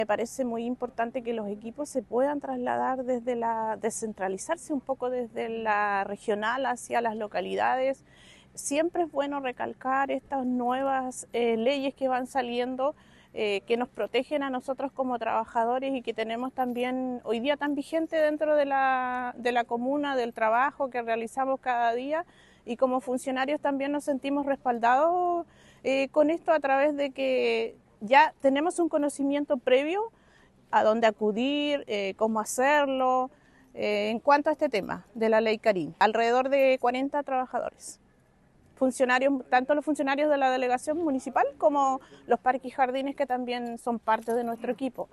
Me parece muy importante que los equipos se puedan trasladar descentralizarse un poco desde la regional hacia las localidades. Siempre es bueno recalcar estas nuevas leyes que van saliendo, que nos protegen a nosotros como trabajadores y que tenemos también hoy día tan vigente dentro de la comuna, del trabajo que realizamos cada día, y como funcionarios también nos sentimos respaldados con esto a través de que ya tenemos un conocimiento previo a dónde acudir, cómo hacerlo, en cuanto a este tema de la ley Karim. Alrededor de 40 trabajadores, funcionarios, tanto los funcionarios de la delegación municipal como los parques y jardines, que también son parte de nuestro equipo.